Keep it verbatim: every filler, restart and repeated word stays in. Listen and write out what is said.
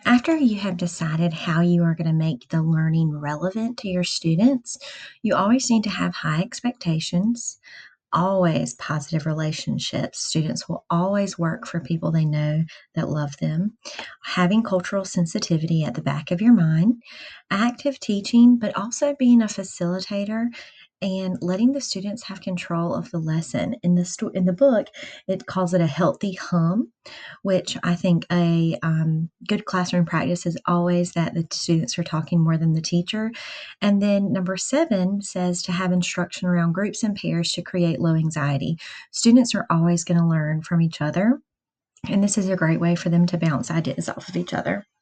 After you have decided how you are going to make the learning relevant to your students, you always need to have high expectations, always positive relationships. Students will always work for people they know that love them. Having cultural sensitivity at the back of your mind, active teaching, but also being a facilitator and letting the students have control of the lesson. In the sto- in the book, it calls it a healthy hum, which I think a um, good classroom practice is always that the students are talking more than the teacher. And then number seven says to have instruction around groups and pairs to create low anxiety. Students are always going to learn from each other, and this is a great way for them to bounce ideas off of each other.